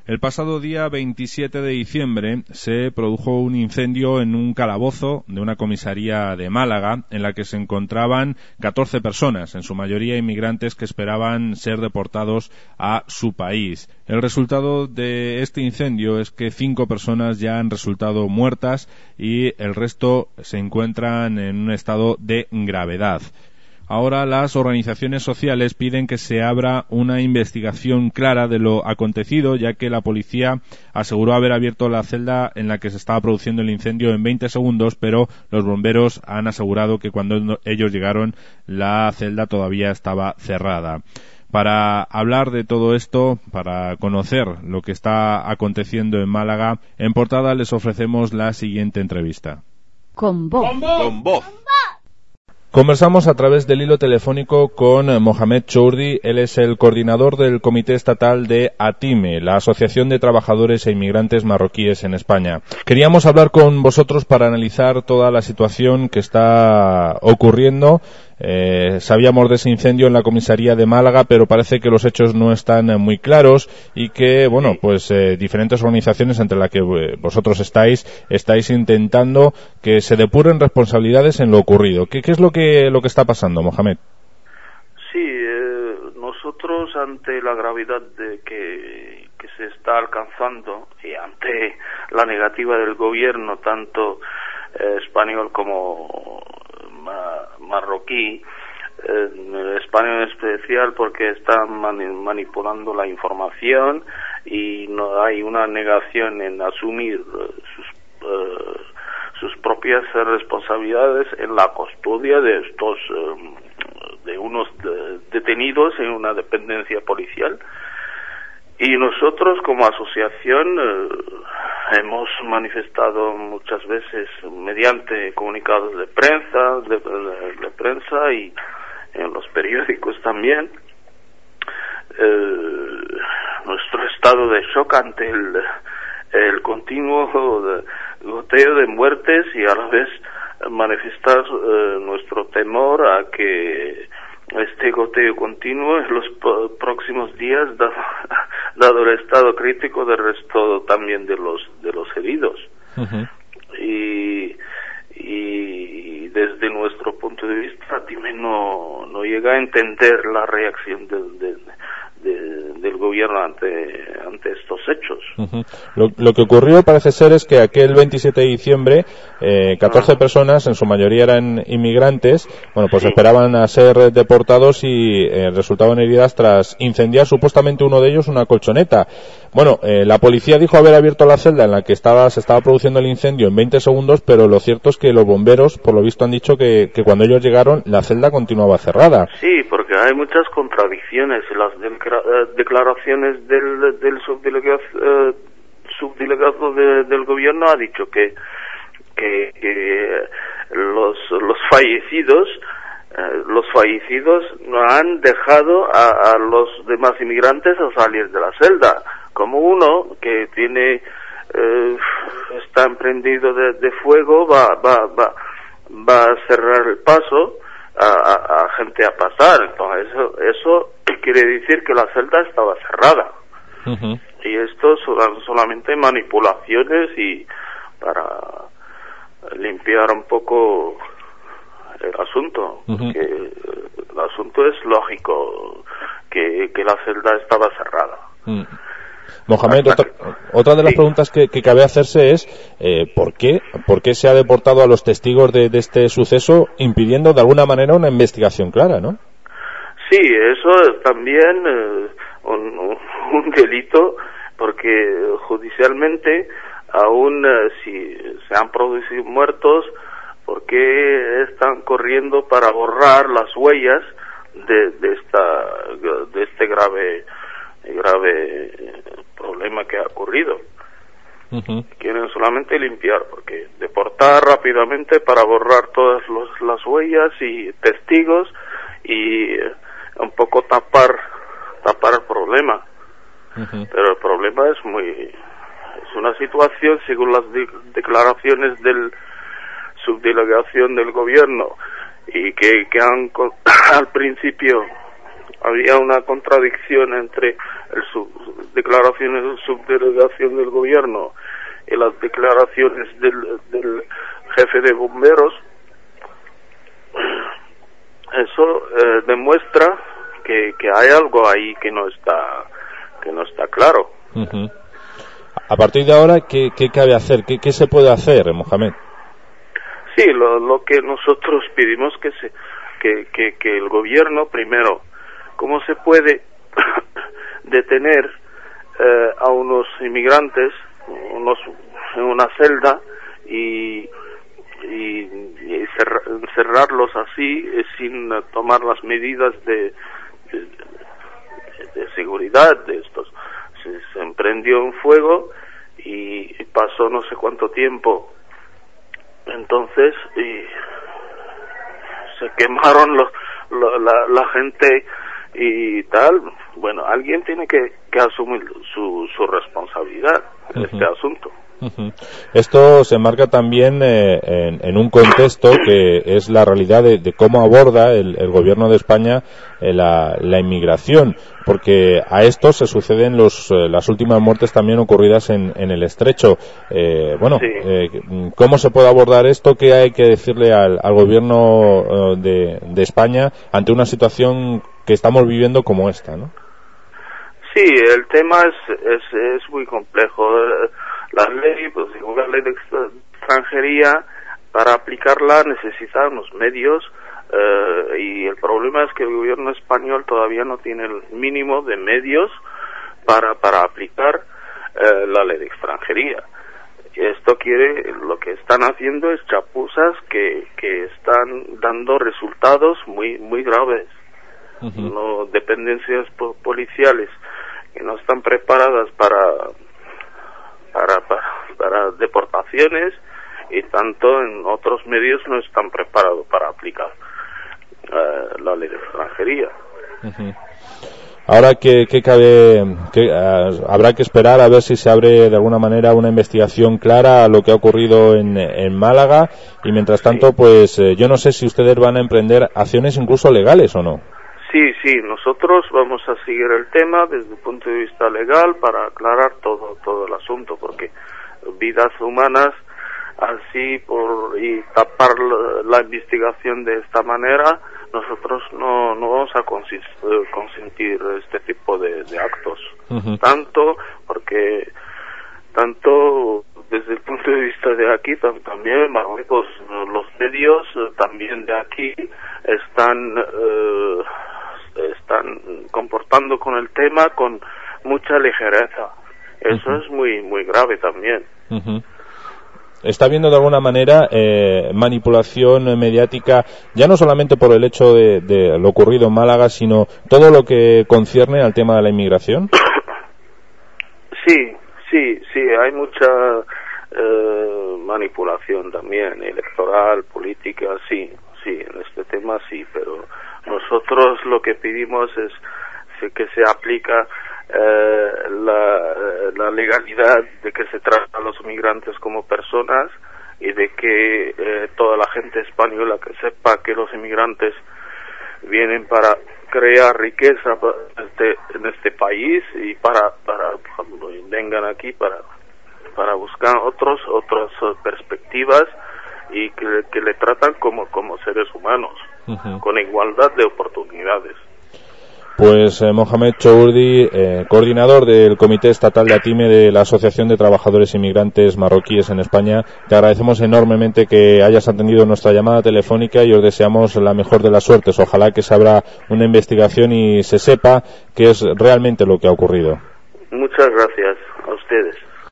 El pasado día 27 de diciembre se produjo un incendio en un calabozo de una comisaría de Málaga en la que se encontraban 14 personas, en su mayoría inmigrantes que esperaban ser deportados a su país. El resultado de este incendio es que 5 personas ya han resultado muertas y el resto se encuentran en un estado de gravedad. Ahora las organizaciones sociales piden que se abra una investigación clara de lo acontecido, ya que la policía aseguró haber abierto la celda en la que se estaba produciendo el incendio en 20 segundos, pero los bomberos han asegurado que cuando ellos llegaron la celda todavía estaba cerrada. Para hablar de todo esto, para conocer lo que está aconteciendo en Málaga, en portada les ofrecemos la siguiente entrevista. Con voz. Con voz. Conversamos a través del hilo telefónico con Mohamed Chourdi. Él es el coordinador del Comité Estatal de ATIME, la Asociación de Trabajadores e Inmigrantes Marroquíes en España. Queríamos hablar con vosotros para analizar toda la situación que está ocurriendo. Sabíamos de ese incendio en la comisaría de Málaga, pero parece que los hechos no están muy claros y que, diferentes organizaciones, entre las que vosotros estáis intentando que se depuren responsabilidades en lo ocurrido. ¿Qué es lo que está pasando, Mohamed? Sí, nosotros ante la gravedad que se está alcanzando y ante la negativa del gobierno, tanto español como marroquí, español en especial porque están manipulando la información y no hay una negación en asumir sus propias responsabilidades en la custodia de estos de unos detenidos en una dependencia policial. Y nosotros como asociación hemos manifestado muchas veces mediante comunicados de prensa y en los periódicos también nuestro estado de shock ante el continuo goteo de muertes y a la vez manifestar nuestro temor a que este goteo continuo en los próximos días, dado el estado crítico del resto también de los heridos. Uh-huh. Y desde nuestro punto de vista, Atime no llega a entender la reacción del gobierno ante estos hechos. Uh-huh. Lo que ocurrió parece ser es que aquel 27 de diciembre 14 personas, en su mayoría eran inmigrantes, sí, esperaban a ser deportados y resultaban heridas tras incendiar supuestamente uno de ellos una colchoneta. La policía dijo haber abierto la celda en la que se estaba produciendo el incendio en 20 segundos, pero lo cierto es que los bomberos, por lo visto, han dicho que cuando ellos llegaron la celda continuaba cerrada. Sí, porque hay muchas contradicciones. Las declaraciones del subdelegado del gobierno ha dicho que los fallecidos no han dejado a los demás inmigrantes a salir de la celda, como uno que está emprendido de fuego va a cerrar el paso a gente a pasar. Entonces eso quiere decir que la celda estaba cerrada. Uh-huh. Y esto son solamente manipulaciones y para limpiar un poco el asunto. Uh-huh. Porque el asunto es lógico que la celda estaba cerrada. Uh-huh. Mohamed, otra de las preguntas que cabe hacerse es ¿por qué se ha deportado a los testigos de este suceso, impidiendo de alguna manera una investigación clara, ¿no? Sí, eso es también un delito, porque judicialmente aún si se han producido muertos, ¿por qué están corriendo para borrar las huellas de este grave problema que ha ocurrido? Uh-huh. Quieren solamente limpiar, porque deportar rápidamente para borrar todas las huellas y testigos y un poco tapar el problema. Uh-huh. Pero el problema es una situación, según las declaraciones del subdelegación del gobierno, y que al principio había una contradicción entre declaraciones de subdelegación del gobierno y las declaraciones del jefe de bomberos, eso demuestra que hay algo ahí que no está claro. Uh-huh. A partir de ahora, ¿qué cabe hacer? ¿Qué se puede hacer, Mohamed? Sí, lo que nosotros pedimos que el gobierno, primero, ¿cómo se puede detener a unos inmigrantes en una celda y cerrarlos así sin tomar las medidas de seguridad de estos? Se emprendió un fuego y pasó no sé cuánto tiempo, entonces se quemaron la gente y tal. Bueno, alguien tiene que asumir su responsabilidad en este asunto. Uh-huh. Esto se marca también en un contexto que es la realidad de cómo aborda el gobierno de España la inmigración, porque a esto se suceden las últimas muertes también ocurridas en el Estrecho. Sí. ¿Cómo se puede abordar esto? ¿Qué hay que decirle al gobierno de España ante una situación que estamos viviendo como esta, ¿no? Sí, el tema es muy complejo. La ley, pues la ley de extranjería, para aplicarla necesitamos medios, y el problema es que el gobierno español todavía no tiene el mínimo de medios para aplicar la ley de extranjería. Esto lo que están haciendo es chapuzas que están dando resultados muy graves. Uh-huh. No, dependencias policiales que no están preparadas para deportaciones, y tanto en otros medios no están preparados para aplicar la ley de extranjería. Uh-huh. Ahora habrá que esperar a ver si se abre de alguna manera una investigación clara a lo que ha ocurrido en Málaga, y mientras tanto, sí. Pues yo no sé si ustedes van a emprender acciones incluso legales o no. Sí, nosotros vamos a seguir el tema desde el punto de vista legal para aclarar todo el asunto, porque vidas humanas así y tapar la investigación de esta manera, nosotros no vamos a consentir este tipo de actos. Uh-huh. Tanto desde el punto de vista de aquí, también Marruecos, los medios también de aquí están comportando con el tema con mucha ligereza. Eso uh-huh. es muy grave también. Uh-huh. Está habiendo de alguna manera manipulación mediática, ya no solamente por el hecho de lo ocurrido en Málaga, sino todo lo que concierne al tema de la inmigración. Sí, hay mucha manipulación también, electoral, política, sí, en este tema sí, pero nosotros lo que pedimos es que se aplica la legalidad, de que se trata a los inmigrantes como personas, y de que toda la gente española que sepa que los inmigrantes vienen para crear riqueza en este país, y para vengan aquí para buscar otras perspectivas, y que le tratan como seres humanos, uh-huh. con igualdad de oportunidades. Pues Mohamed Chourdi, coordinador del Comité Estatal de ATIME de la Asociación de Trabajadores Inmigrantes Marroquíes en España, te agradecemos enormemente que hayas atendido nuestra llamada telefónica y os deseamos la mejor de las suertes. Ojalá que se abra una investigación y se sepa qué es realmente lo que ha ocurrido. Muchas gracias a ustedes.